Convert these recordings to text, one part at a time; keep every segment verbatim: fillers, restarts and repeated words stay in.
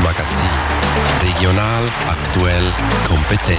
Sportmagazin. Regional, aktuell, kompetent.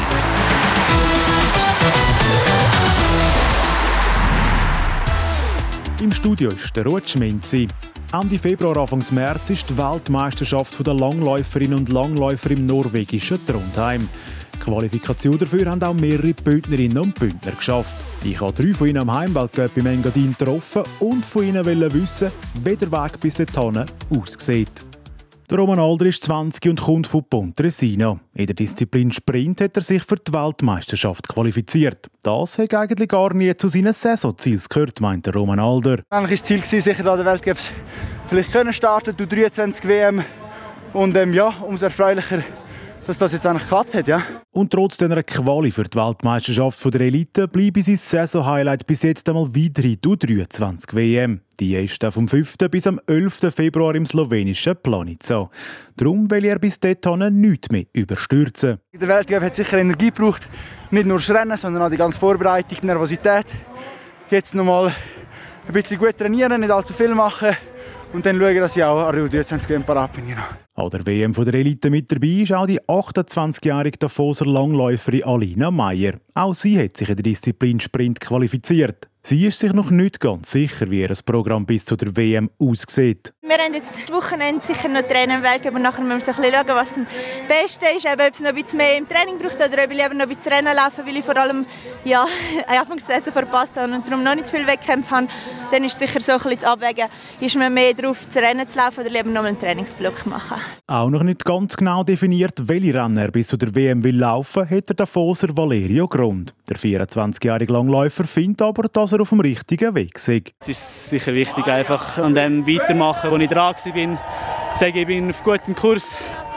Im Studio ist der Ruud Schminzi. Ende Februar, Anfang März ist die Weltmeisterschaft der Langläuferinnen und Langläufer im norwegischen Trondheim. Die Qualifikation dafür haben auch mehrere Bündnerinnen und Bündner geschafft. Ich habe drei von ihnen am Heimweltcup im Engadin getroffen und von ihnen wissen, wie der Weg bis dorthin aussieht. Der Roman Alder ist zwanzig und kommt von Pontresina. In der Disziplin Sprint hat er sich für die Weltmeisterschaft qualifiziert. Das hat eigentlich gar nie zu seinen Saisonzielen gehört, meint der Roman Alder. Eigentlich war das Ziel, sicher an den Weltcups vielleicht können starten, du dreiundzwanzig W M. Und ähm, ja, umso erfreulicher, dass das jetzt eigentlich geklappt hat. Ja. Und trotz dieser Quali für die Weltmeisterschaft der Elite bleibe sein Saison-Highlight bis jetzt einmal weiterhin die U dreiundzwanzig W M. Die ist vom fünften bis am elften Februar im slowenischen Planica. Darum will er bis dahin nichts mehr überstürzen. Der Weltcup hat sicher Energie gebraucht. Nicht nur das Rennen, sondern auch die ganze Vorbereitung, die Nervosität. Jetzt noch mal ein bisschen gut trainieren, nicht allzu viel machen. Und dann schauen, dass ich auch an der U dreiundzwanzig W M parat bin. An der W M der Elite mit dabei ist auch die achtundzwanzigjährige Davoser Langläuferin Alina Meyer. Auch sie hat sich in der Disziplin Sprint qualifiziert. Sie ist sich noch nicht ganz sicher, wie ihr Programm bis zu der W M aussieht. Wir haben jetzt das Wochenende sicher noch Training im Weltcup, aber nachher müssen wir so ein bisschen schauen, was am besten ist. Eben, ob es noch ein bisschen mehr im Training braucht oder ob ich lieber noch ein bisschen Rennen laufen, weil ich vor allem ja, eine Anfangssaison verpasst habe und darum noch nicht viel Wettkämpfe habe. Dann ist sicher so ein bisschen zu abwägen, ist man mehr darauf, zu Rennen zu laufen oder lieber noch einen Trainingsblock machen. Auch noch nicht ganz genau definiert, welche Rennen er bis zu der W M will laufen, hat der Davoser Valerio Grund. Der vierundzwanzigjährige Langläufer findet aber, dass er auf dem richtigen Weg ist. Es ist sicher wichtig, einfach an dem weitermachen, wo ich dran war. Ich sage, ich bin auf gutem Kurs.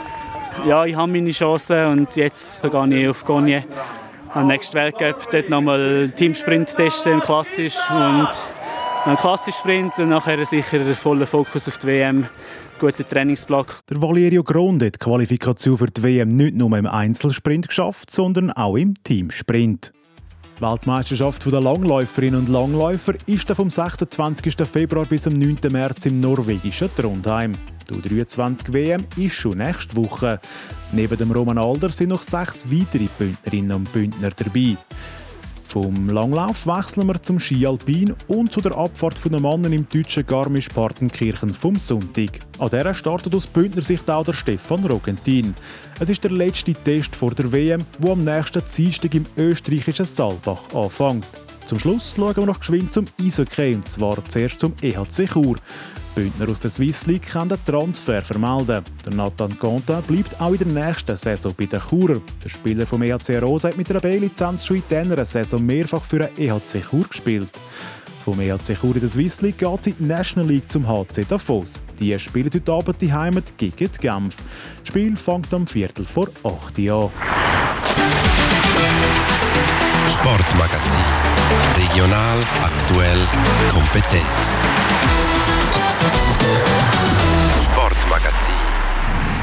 Ja, ich habe meine Chancen und jetzt so gehe ich auf Gonje am nächsten Weltcup. Dort nochmal Teamsprint testen, klassisch und einen klassischen Sprint und nachher sicher voller Fokus auf die W M. Guter Trainingsblock. Der Valerio Grund hat die Qualifikation für die W M nicht nur im Einzelsprint geschafft, sondern auch im Teamsprint. Die Weltmeisterschaft der Langläuferinnen und Langläufer ist vom sechsundzwanzigsten Februar bis am neunten März im norwegischen Trondheim. Die U dreiundzwanzig W M ist schon nächste Woche. Neben dem Roman Alder sind noch sechs weitere Bündnerinnen und Bündner dabei. Vom Langlauf wechseln wir zum Ski Alpin und zu der Abfahrt der Männer im deutschen Garmisch-Partenkirchen vom Sonntag. An dieser startet aus Bündner Sicht auch der Stefan Rogentin. Es ist der letzte Test vor der W M, der am nächsten Dienstag im österreichischen Saalbach anfängt. Zum Schluss schauen wir noch geschwind zum Eishockey, und zwar zuerst zum E H C Chur. Bündner aus der Swiss League kann den Transfer vermelden. Der Nathan Quentin bleibt auch in der nächsten Saison bei den Churer. Der Spieler vom E H C Rosa hat mit einer B-Lizenz schon in dieser Saison mehrfach für den E H C Chur gespielt. Vom E H C Chur in der Swiss League geht es in die National League zum H C Davos. Die spielen heute Abend die Heimat gegen die Genf. Das Spiel fängt am Viertel vor acht an. Sportmagazin. Regional, aktuell, kompetent. Sportmagazin.